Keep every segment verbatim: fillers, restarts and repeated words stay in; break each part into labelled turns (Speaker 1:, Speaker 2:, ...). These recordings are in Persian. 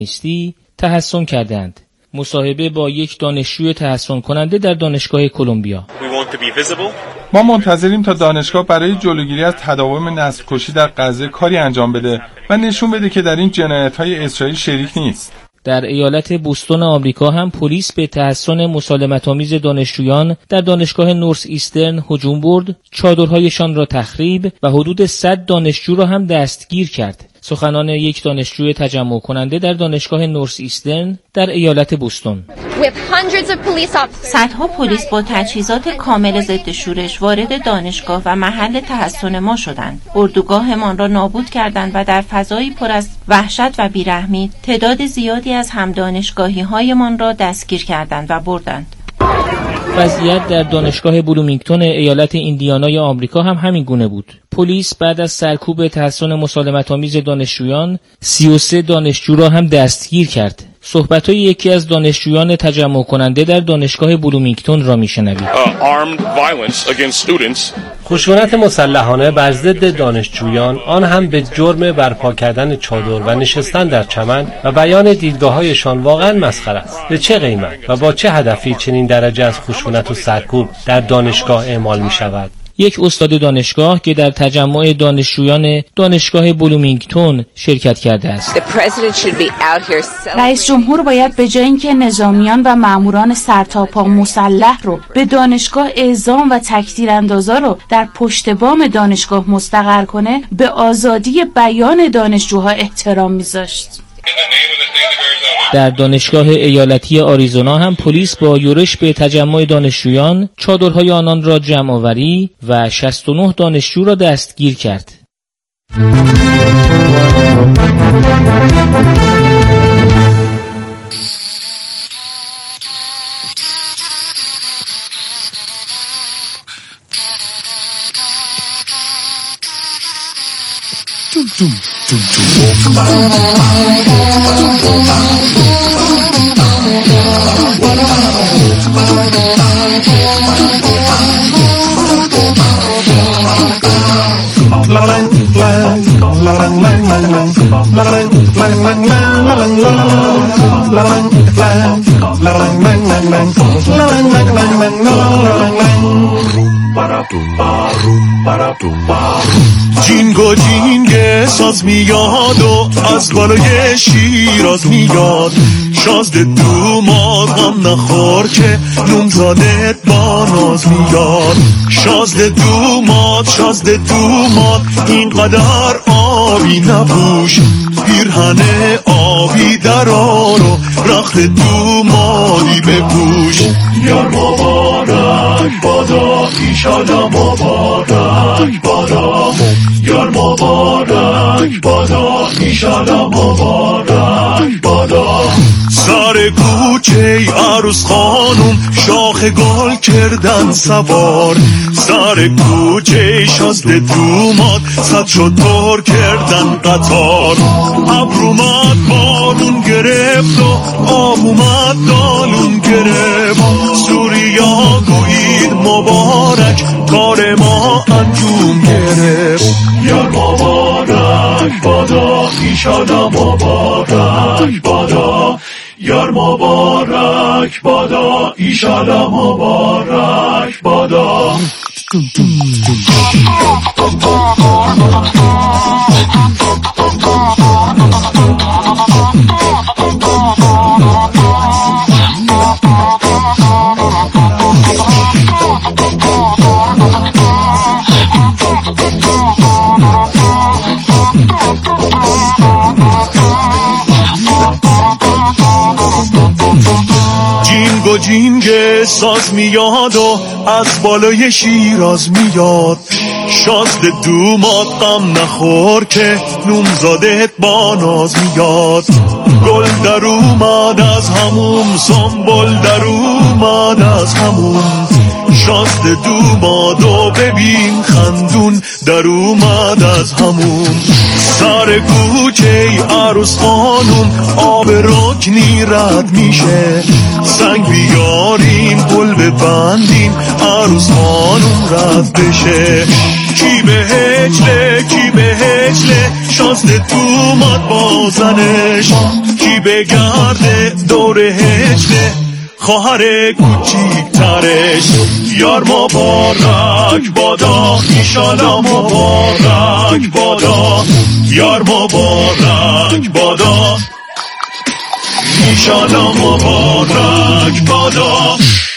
Speaker 1: نیستی تحسن کردند. مصاحبه با یک دانشجوی تحسن کننده در دانشگاه کلمبیا.
Speaker 2: ما منتظریم تا دانشگاه برای جلوگیری از تداوم نسل‌کشی در غزه کاری انجام بده و نشون بده که در این جنایت‌های اسرائیل شریک نیست.
Speaker 1: در ایالت بوستون آمریکا هم پلیس به تحسن مسالمت‌آمیز دانشجویان در دانشگاه نورث ایسترن هجوم برد، چادرهایشان را تخریب و حدود صد دانشجو را هم دستگیر کرد. سخنان یک دانشجوی تجمع کننده در دانشگاه نورث ایسترن در ایالت بوستون.
Speaker 3: صدها پلیس با تجهیزات کامل ضد شورش وارد دانشگاه و محل تحسن ما شدند. اردوگاهمان را نابود کردند و در فضایی پر از وحشت و بیرحمی تعداد زیادی از هم دانشگاهی‌هایمان را دستگیر کردند و بردند.
Speaker 1: وضعیت در دانشگاه بلومینگتون ایالت ایندیانای آمریکا هم همین گونه بود. پلیس بعد از سرکوب تحسن مسالمت‌آمیز دانشجویان سی و سه دانشجو را هم دستگیر کرد. صحبت‌های یکی از دانشجویان تجمع کننده در دانشگاه بلومینگتون را می‌شنوید.
Speaker 4: خشونت مسلحانه بر ضد دانشجویان، آن هم به جرم برپا کردن چادر و نشستن در چمن و بیان دیدگاه‌هایشان واقعا مسخره است. به چه قیمت و با چه هدفی چنین درجه از خشونت و سرکوب در دانشگاه اعمال می‌شود؟
Speaker 1: یک استاد دانشگاه که در تجمع دانشجویان دانشگاه بلومینگتون شرکت کرده است.
Speaker 5: رئیس جمهور باید به جای اینکه نظامیان و ماموران سرتاپا مسلح رو به دانشگاه اعزام و تکدیر اندازا رو در پشت بام دانشگاه مستقر کنه، به آزادی بیان دانشجوها احترام میذاشت.
Speaker 1: در دانشگاه ایالتی آریزونا هم پلیس با یورش به تجمع دانشجویان چادرهای آنان را جمع آوری و شصت و نه دانشجو را دستگیر کرد.
Speaker 6: جینگو جینگ ساز میاد و از بالای شیراز میاد، شازده دوماد غم نخور که نونزادت با ناز میاد. شازده دوماد شازده دوماد اینقدر آبی نپوش، پیرهن آبی درار و رخت دومادی بپوش. یار مبارک بادا ایشالا مبارک بادا، یار مبارک بادا ایشالا مبارک بادا. سر کوچه عروس خانم شاخ گل کردن سوار، سر کوچه شازده دوماد صد شتر کردن قطار. ابر اومد بارون گرفت و آب اومد دالون گرفت، سوریا گویید مبارک کار ما انجام گرفت. یار مبارک بادا ایشالا مبارک بادا، یار مبارک بادا ایشالا مبارک بادا. جینگو جینگ ساز میاد و از بالای شیراز میاد، شازده دوماد غم نخور که نونزادت با ناز میاد. گل در اومد از هموم، سنبل در اومد از هموم، شازده دوماد و ببین خندون در اومد از هموم. سر کوچه عروس خانم آب رکنی رد میشه، سنگ بیاریم پل ببندیم عروس خانم رد بشه. کی به هجله کی به هجله شازده دومات بازنش کی به گرده دور هجله خواهر کوچیکترش یار مبارک بادا ایشالا مبارک بادا یار مبارک بادا ایشالا مبارک بادا.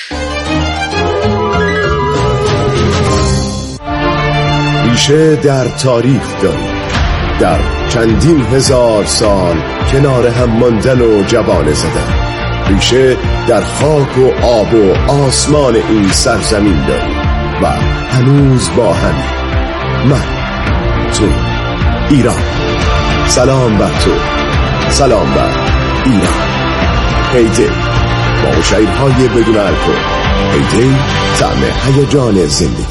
Speaker 7: ریشه در تاریخ داریم، در چندین هزار سال کنار هم ماندن و جوانه زدن. ریشه در خاک و آب و آسمان این سرزمین داریم و هنوز با هم. من تو ایران، سلام بر تو، سلام بر ایران. هیدی با شعرهای بدون الکل. هیدی طعم هیجان زندگی.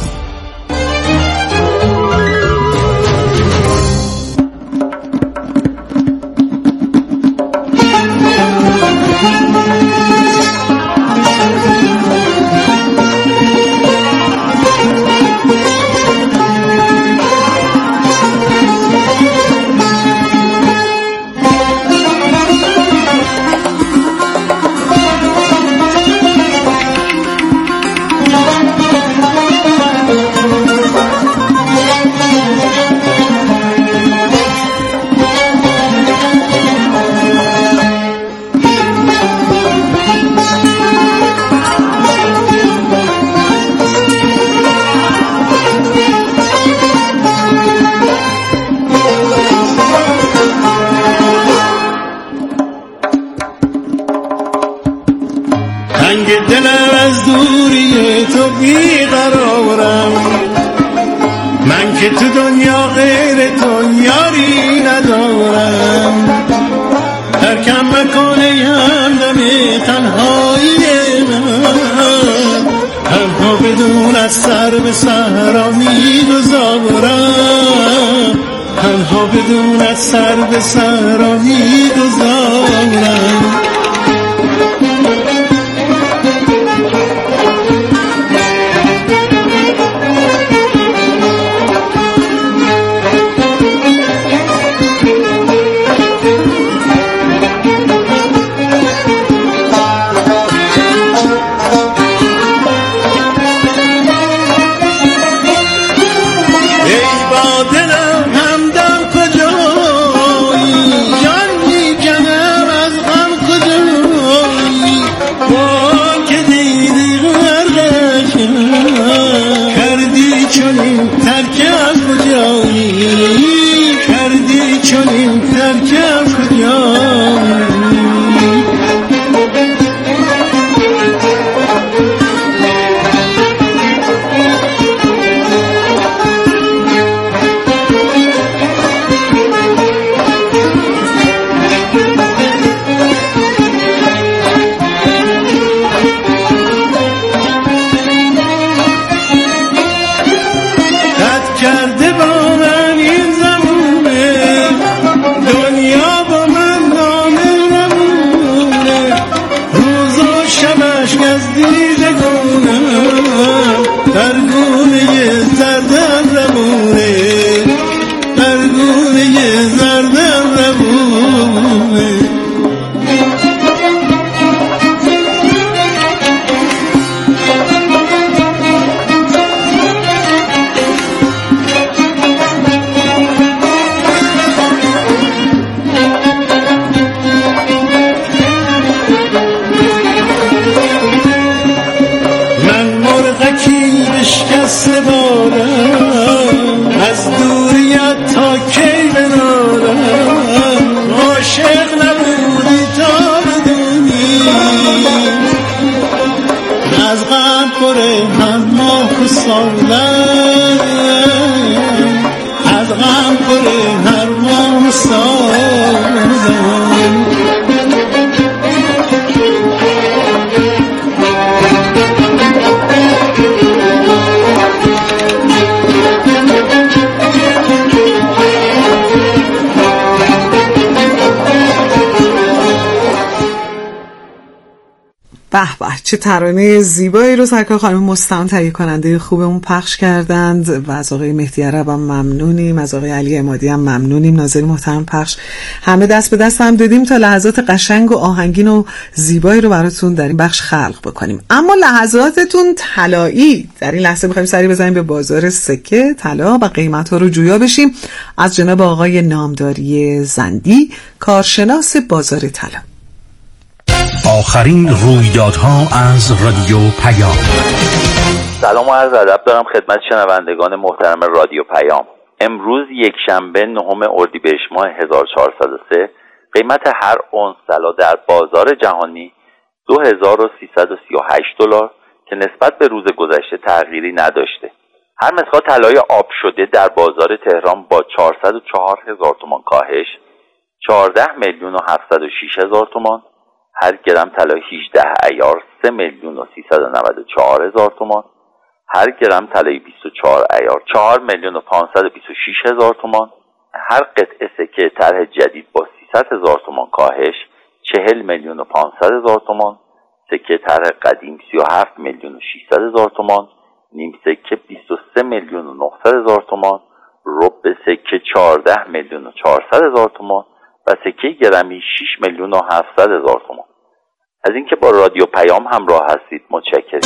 Speaker 8: به به، چه ترانه زیبایی رو سرکار خانم مستعان تهیه کننده خوبمون پخش کردند و از آقای مهدی عرب هم ممنونیم، از آقای علی عمادی هم ممنونیم. ناظر محترم پخش همه دست به دست هم دادیم تا لحظات قشنگ و آهنگین و زیبایی رو براتون در این بخش خلق بکنیم. اما لحظاتتون طلایی. در این لحظه می‌خوایم سری بزنیم به بازار سکه، طلا و قیمت‌ها رو جویا بشیم از جناب آقای نامداری زندی، کارشناس بازار طلا.
Speaker 9: آخرین رویدادها از رادیو پیام.
Speaker 10: سلام و عرض ادب دارم خدمت شنوندگان محترم رادیو پیام. امروز یک شنبه نهم اردیبهشت ماه هزار و چهارصد و سه قیمت هر اونس طلا در بازار جهانی دو هزار و سیصد و سی و هشت دلار که نسبت به روز گذشته تغییری نداشته. هر مسقال طلای آب شده در بازار تهران با چهارصد و چهار هزار تومان کاهش چهارده میلیون و هفتصد و شش هزار تومان، هر گرم طلای هجده عیار سه میلیون و سیصد و نود و چهار هزار تومان، هر گرم طلای بیست و چهار عیار چهار میلیون و پانصد و بیست و شش هزار تومان، هر قطعه سکه طرح جدید با سیصد هزار تومان کاهش چهل میلیون و پانصد هزار تومان، سکه طرح قدیم سی و هفت میلیون و ششصد هزار تومان، نیم سکه بیست و سه میلیون و نهصد هزار تومان، ربع سکه چهارده میلیون و چهارصد هزار تومان و سکه گرمی شش میلیون و هفتصد هزار تومان. از اینکه با رادیو پیام همراه هستید متشکرم.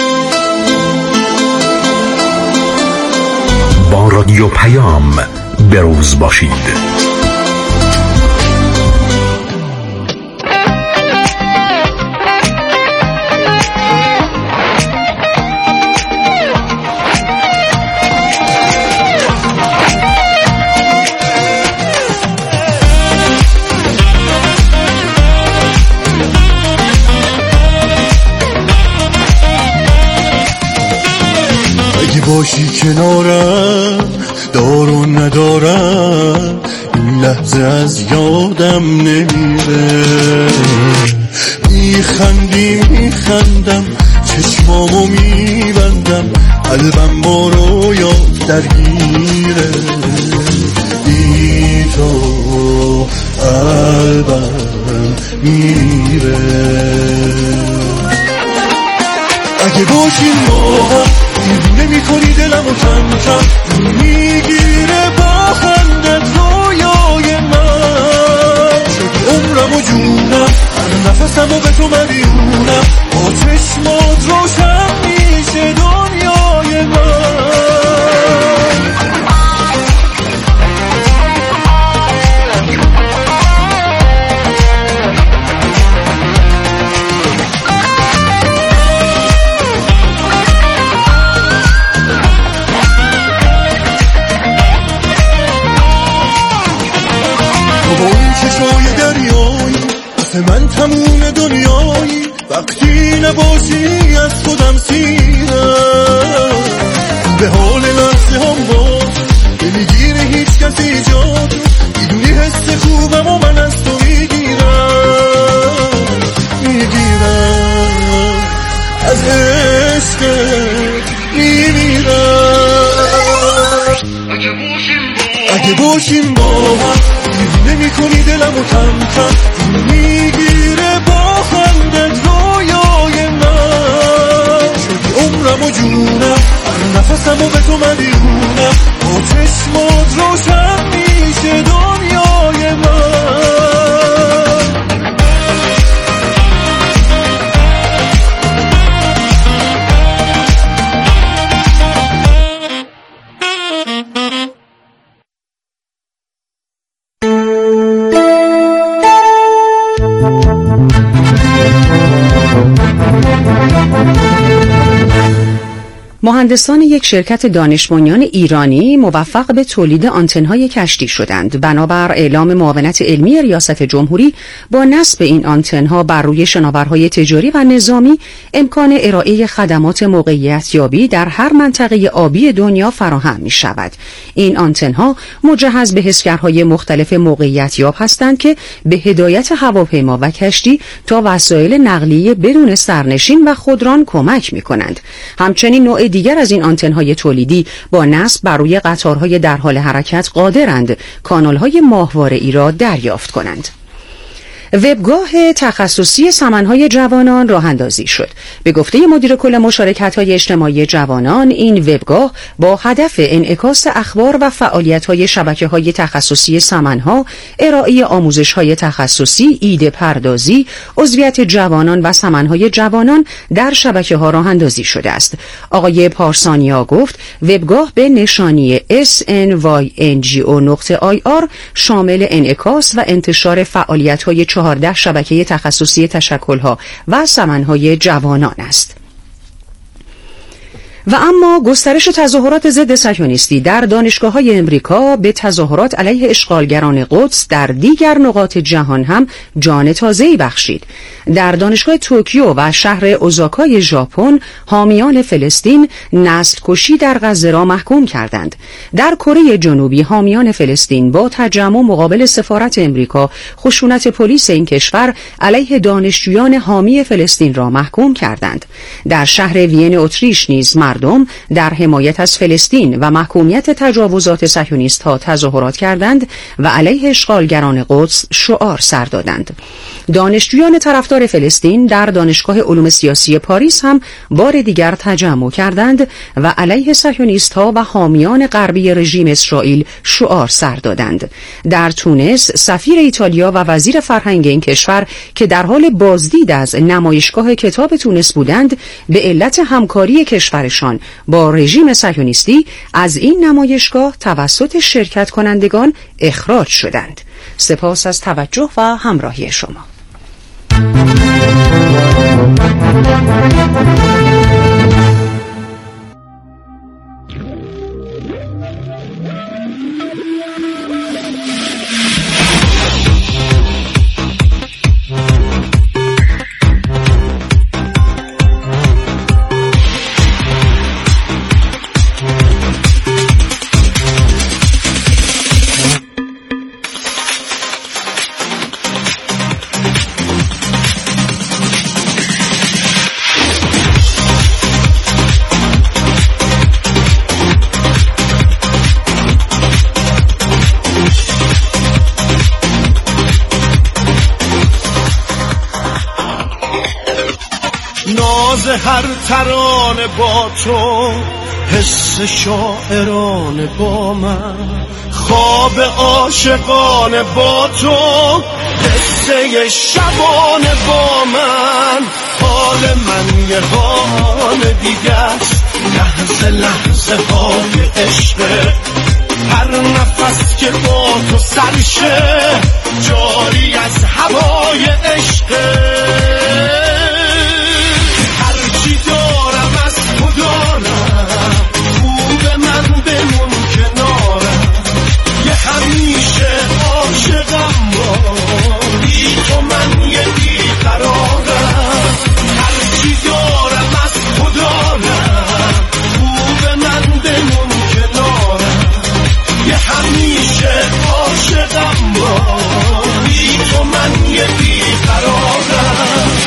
Speaker 9: با رادیو پیام بروز باشید.
Speaker 6: باشی کنارم دار و ندارم این لحظه از یادم نمیره، میخندی میخندم چشمامو میبندم قلبم با رو یاد درگیره، بی تو قلبم میره. اگه باشیم با هم نمی کنی دلمو کم کم میگیره با خندت رویای من، شدی عمرم و جونم هر نفسمو به تو مدیونم، با چشمات روشن میشه دنیای من. من تموم دنیایی وقتی نباشی از خودم سیرم، به حال لحظه هم باز نمیگیره هیچ کسی جا تو، میدونی حس خوبم و من از تو میگیرم میگیرم از عشقت میمیرم. اگه باشیم با هم نمی کنی دلمو کم کم میگیره با خندت رویای من، شدی عمرم و جونم هر نفسمو به تو مدیونم، با چشمات روشن میشه دنیای من.
Speaker 11: مهندسان یک شرکت دانش بنیان ایرانی موفق به تولید آنتن‌های کشتی شدند. بنابر اعلام معاونت علمی ریاست جمهوری با نصب این آنتن‌ها بر روی شناورهای تجاری و نظامی امکان ارائه خدمات موقعیت یابی در هر منطقه آبی دنیا فراهم می‌شود. این آنتن‌ها مجهز به حسگرهای مختلف موقعیت یاب هستند که به هدایت هواپیما و کشتی تا وسایل نقلیه بدون سرنشین و خودران کمک می‌کنند. همچنین نوع دیگر از این آنتن‌های تولیدی با نصب بر روی قطارهای در حال حرکت قادرند کانال‌های ماهواره‌ای را دریافت کنند. وبگاه تخصصی سمنهای جوانان راه اندازی شد. به گفته مدیر کل مشارکت‌های اجتماعی جوانان، این وبگاه با هدف انعکاس اخبار و فعالیت‌های شبکه‌های تخصصی سمنها، ارائه آموزش‌های تخصصی، ایده پردازی، عضویت جوانان و سمنهای جوانان در شبکه‌ها راه اندازی شده است. آقای پارسانیا گفت وبگاه به نشانی اس ان وای ان جی او نقطه آی آر شامل انعکاس و انتشار فعالیت‌های چهارده شبکه تخصصی تشکل‌ها و سمنهای جوانان است. و اما گسترش تظاهرات ضد صهیونیستی در دانشگاه‌های امریکا به تظاهرات علیه اشغالگران قدس در دیگر نقاط جهان هم جان تازه‌ای بخشید. در دانشگاه توکیو و شهر اوزاکای ژاپن حامیان فلسطین نسل کشی در غزه را محکوم کردند. در کره جنوبی حامیان فلسطین با تجمع مقابل سفارت امریکا خشونت پلیس این کشور علیه دانشجویان حامی فلسطین را محکوم کردند. در شهر وین اتریش نیز مردم در حمایت از فلسطین و محکومیت تجاوزات صهیونیست‌ها تظاهرات کردند و علیه اشغالگران قدس شعار سر دادند. دانشجویان طرفدار فلسطین در دانشگاه علوم سیاسی پاریس هم بار دیگر تجمع کردند و علیه صهیونیست‌ها و حامیان غربی رژیم اسرائیل شعار سر دادند. در تونس سفیر ایتالیا و وزیر فرهنگ این کشور که در حال بازدید از نمایشگاه کتاب تونس بودند، به علت همکاری کشورشان با رژیم صهیونیستی از این نمایشگاه توسط شرکت کنندگان اخراج شدند. سپاس از توجه و همراهی شما.
Speaker 6: هر ترانه با تو، حس شاعرانه با من، خواب عاشقانه با تو، قصه شبانه با من. حال من یه حال دیگه است، لحظه لحظه های عشق، هر نفس که با تو سرشه جاری از هوای عشق. هرچی دارم از تو دارم، خوب من بمون کنارم، یه همیشه عاشقم با، بی تو من یه بیقرارم. هرچی دارم از تو دارم، خوب من بمون کنارم، یه همیشه عاشقم با، بی تو من یه بیقرارم.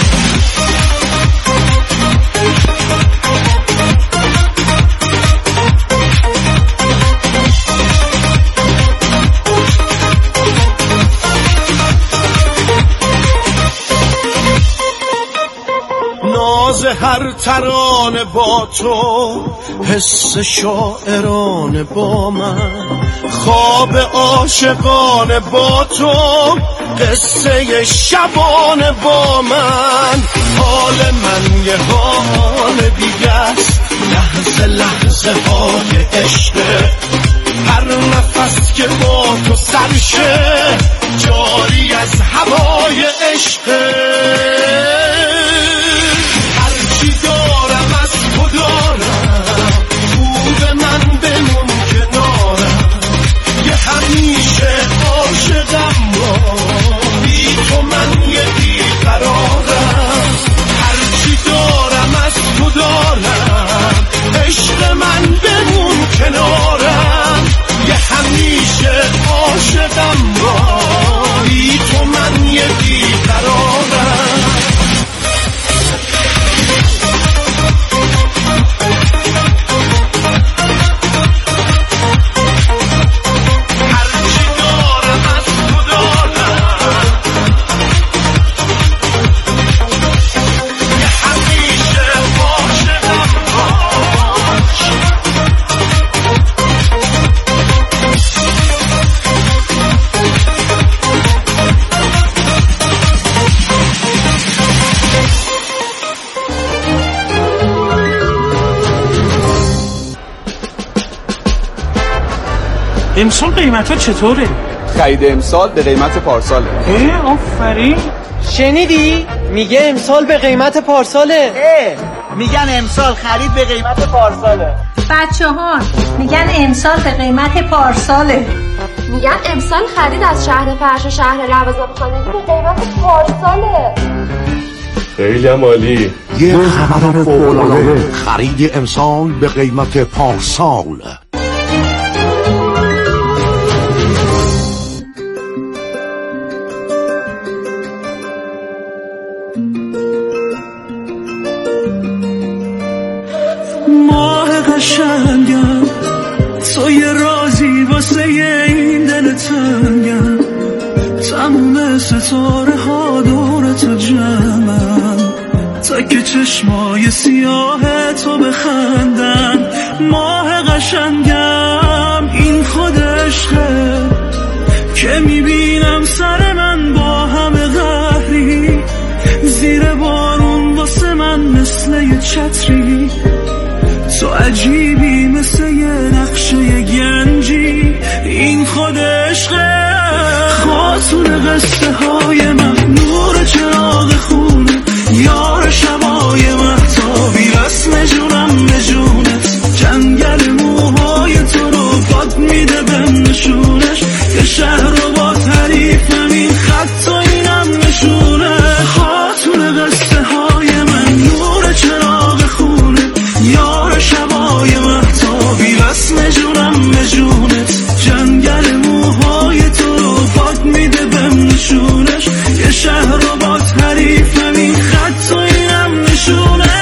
Speaker 6: ناز هر ترانه با تو، حس شاعرانه با من، خواب عاشقانه با تو، قصه شبانه با من. حال من یه حال دیگه است، لحظه لحظه های عشق، هر نفس که با تو سرشه جاری از هوای عشق. هرچی دارم از تو دارم، خوب من بمون کنارم، یه همیشه عاشقم با، بی تو من یه بیقرارم. هرچی دارم از تو دارم، عشق من بمون کنارم، یه همیشه عاشقم با، بی تو من یه بیقرارم.
Speaker 12: امسال قیمت ها چطوره؟
Speaker 13: خرید امسال به قیمت پارساله.
Speaker 12: اه آفرین.
Speaker 14: شنیدی؟ میگه امسال به قیمت پارساله.
Speaker 15: اه میگن امسال خرید به قیمت پارساله.
Speaker 16: بچه ها میگن امسال به قیمت پارساله.
Speaker 17: میگن امسال خرید از شهر فرش و شهر لوازم خانگی به قیمت پارساله.
Speaker 18: خیلی عالی.
Speaker 19: یه خبر فوق‌العاده، خرید امسال به قیمت پارسال.
Speaker 6: ماه قشنگم تو یه رازی واسه این دل تنگم، تموم ستاره ها دور تو جمعن، تا که چشمای سیاه تو بخندن. ماه قشنگم این خود عشقه که میبینم سر من با همه قهری، زیر بارون واسه من مثل یه چتری، تو عجیبی مثل یه نقشه گنجی. این خود عشقه خاتون قصه های من، نور چراغ خونه، یار شبای مهتابی، رسم جونم به جونت، جنگل موهای تو رو باد میده به نشونش، یه شهر رو با تعریفم این خط و اینم نشونه. خاتون قصه های من، نور چراغ خونه، یار شبای مهتابی، رسم جونم به جونت، جنگل موهای تو رو باد میده به نشونش، یه شهر رو با تعریفم این خط و اینم نشونش.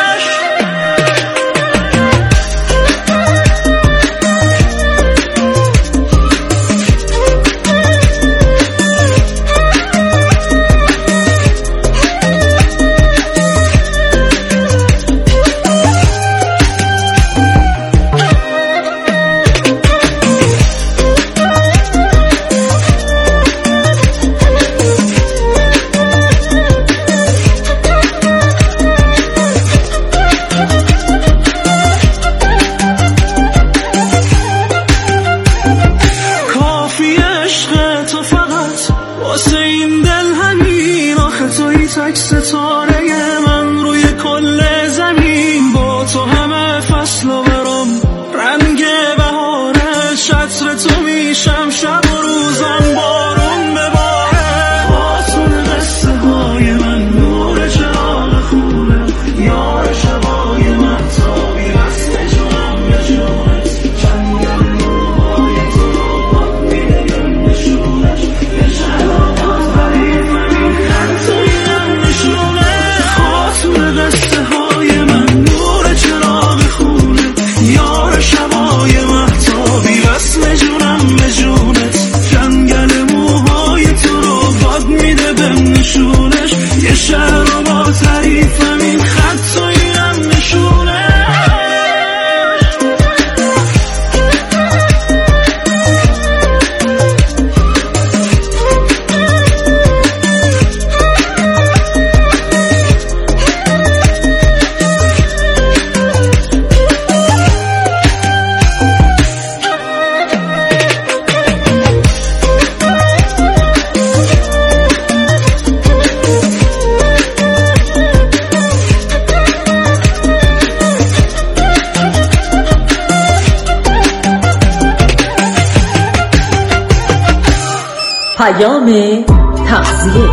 Speaker 20: پیام تغذیه.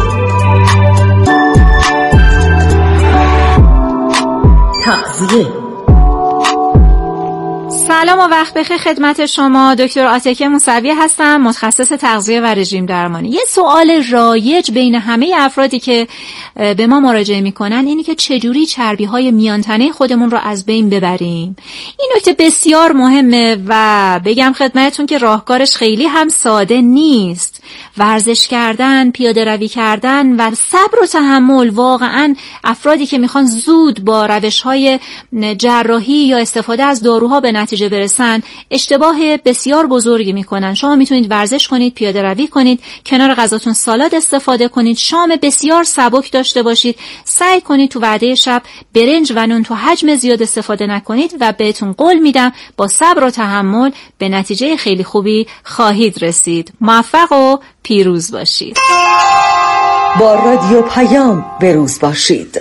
Speaker 20: تغذیه.
Speaker 21: سلام و وقت بخیر خدمت شما. دکتر عاتکه موسوی هستم، متخصص تغذیه و رژیم درمانی. یه سوال رایج بین همه افرادی که به ما مراجعه میکنن اینی که چجوری چربی‌های میانتنه خودمون رو از بین ببریم. این نکته بسیار مهمه و بگم خدمتتون که راهکارش خیلی هم ساده نیست. ورزش کردن، پیاده روی کردن و صبر و تحمل واقعا افرادی که میخوان زود با روش‌های جراحی یا استفاده از داروها به نتیجه برسن اشتباه بسیار بزرگی میکنن. شما میتونید ورزش کنید، پیاده روی کنید، کنار غذاتون سالاد استفاده کنید، شام بسیار سبک داشته باشید، سعی کنید تو وعده شب برنج و نون تو حجم زیاد استفاده نکنید و بهتون قول میدم با صبر و تحمل به نتیجه خیلی خوبی خواهید رسید. موفق و پیروز باشید.
Speaker 20: با رادیو پیام بروز باشید.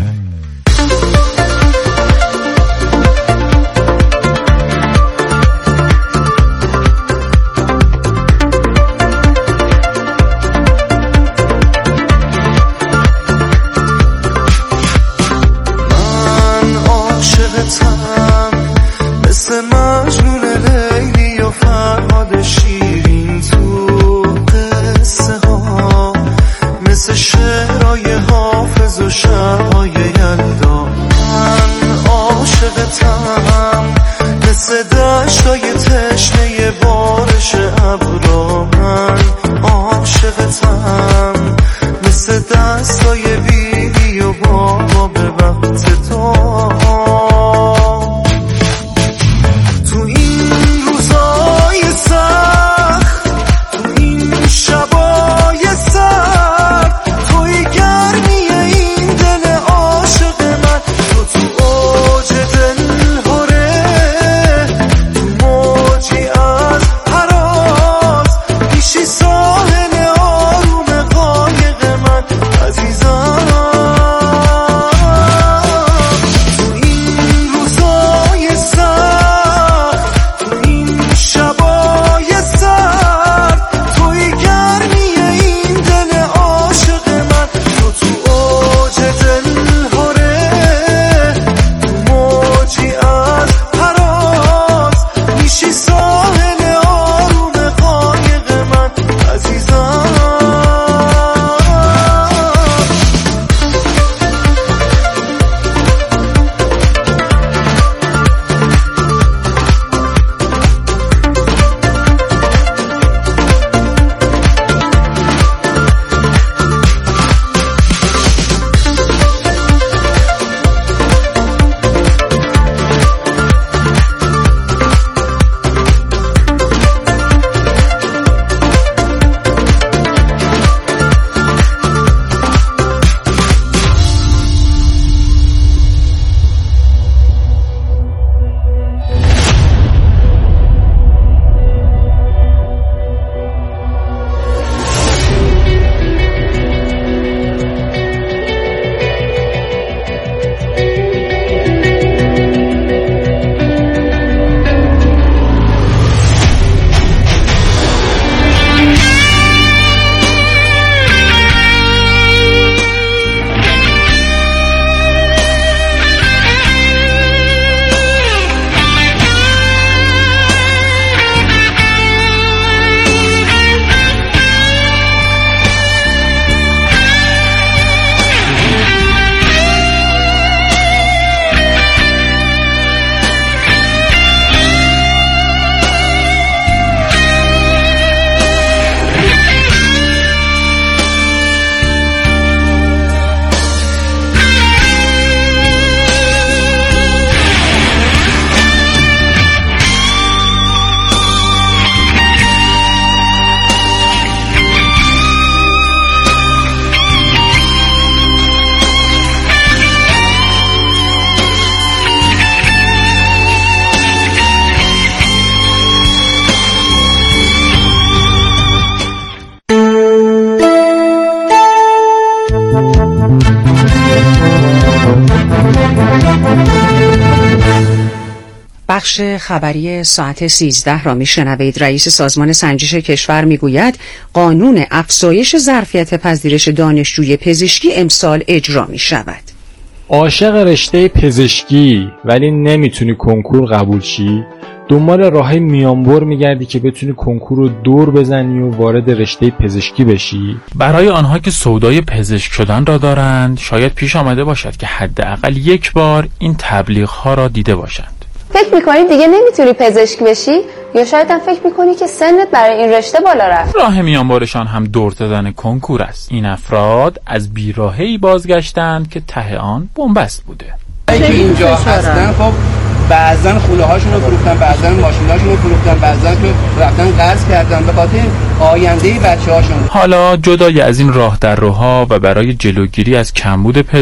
Speaker 11: بخش خبری ساعت سیزده را میشنوید. رئیس سازمان سنجش کشور میگوید قانون افزایش ظرفیت پذیرش دانشجوی پزشکی امسال اجرا می شود.
Speaker 2: عاشق رشته پزشکی ولی نمیتونی کنکور قبول شی، دنبال راه میانبر میگردی که بتونی کنکور رو دور بزنی و وارد رشته پزشکی بشی.
Speaker 22: برای آنها که سودای پزشک شدن را دارند شاید پیش آمده باشد که حداقل یک بار این تبلیغ ها را دیده باشند.
Speaker 17: فکر میکنی دیگه نمیتونی پزشک بشی یا شاید هم فکر میکنی که سنت برای این رشته بالا رفت.
Speaker 22: راه میانبرشان هم دور زدن کنکور است. این افراد از بیراهه‌ای بازگشتند که ته آن بنبست بوده.
Speaker 23: اگه اینجا هستن خب
Speaker 14: بعضن خوله هاشون رو فروختن، بعضن ماشین هاشون رو فروختن، بعضن که رفتن قرض کردن به خاطر آینده بچه هاشون.
Speaker 22: حالا جدای از این راه در روها و برای جلوگیری از کمبود